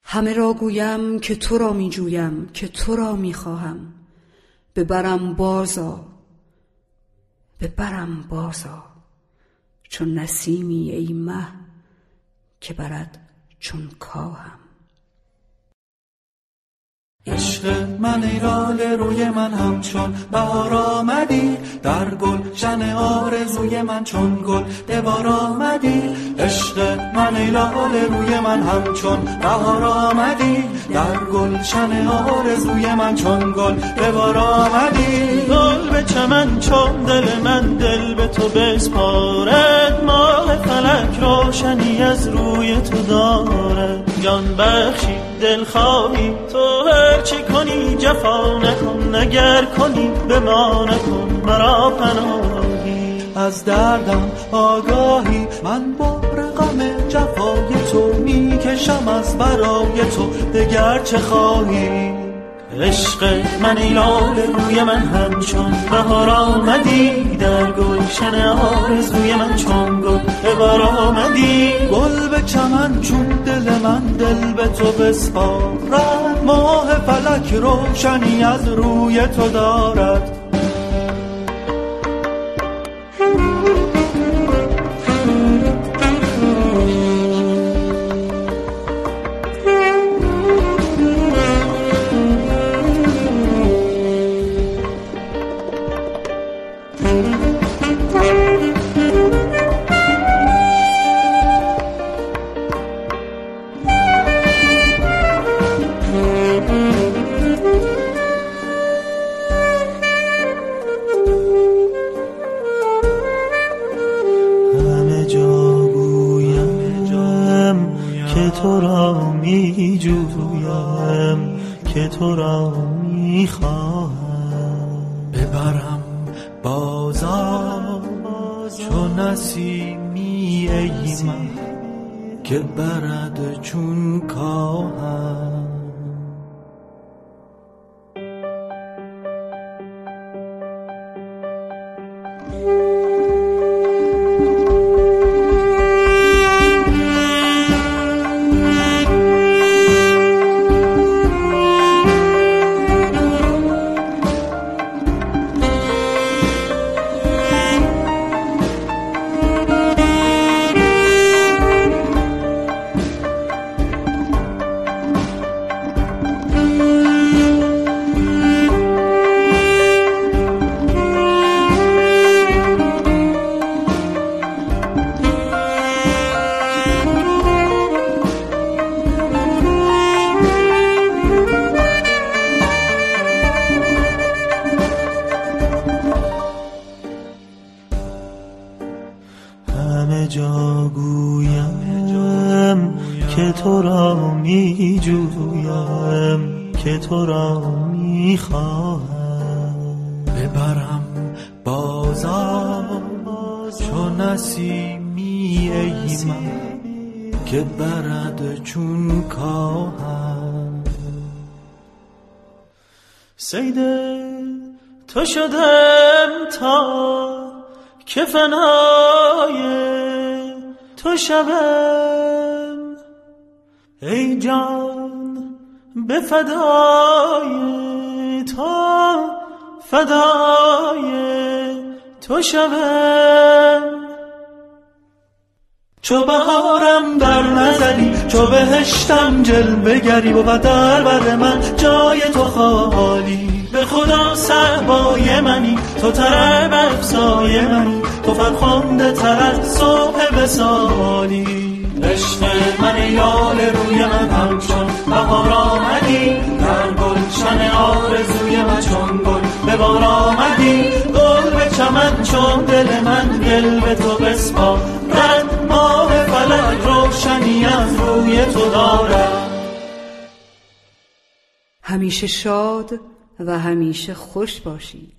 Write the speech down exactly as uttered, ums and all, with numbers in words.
همه را گویم که تو را می جویم، که تو را می خواهم. ببرم بازا، ببرم بازا، چون نسیمی ای مه که برد چون کاهم. عشق من ای لاله روی من همچون بهار آمدی، در گلشن آرزوی من چون گل به بار آمدی. عشق من ای لاله روی من همچون بهار آمدی، در گلشن آرزوی من چون گل به بار آمدی. گل به چمن چون دل من دل به تو بسپارد، ماه فلک روشنی از روی تو دارد. جان بخشی دل خواهی تو هر چی کنی جفا نکن، اگر کنی به ما نکن مرا پناهی. از دردم آگاهی من با رقم جفای تو میکشم از برای تو دگر چه خواهی. عشق من ای لاله روی من همچون بهار آمدی، در گلشن آرزوی من چون گل به بار آمدی. گل به چمن چون دل من دل به تو بسپارد، ماه فلک روشنی از روی تو دارد. تو را می جویم، که تو را می خواهم. ببرم بازا چون نسیمی ای مه که برد چون کاهم. همه جا گویم که تو را می جویم، که تو را می خواهم. ببرم بازا چون نسیمی ای مه که برد چون کاهم. صید تو شدم تا که فنای تو شبم، ای جان به فدای تو فدای تو شبم. چو بهارم در نظری چو بهشتم جلوه گری و در بر من جای تو خالی. به خدا صحبای منی تو طرب افزای منی، تو فرخنده تر از صبح وصالی. عشق من ای لاله روی من همچون بهار آمدی، در گلشن آرزوی من چون گل به بار آمدی. گل به چمن چون دل من دل به تو بسپارد، ماه فلک روشنی از روی تو دارد. همیشه شاد و همیشه خوش باشید.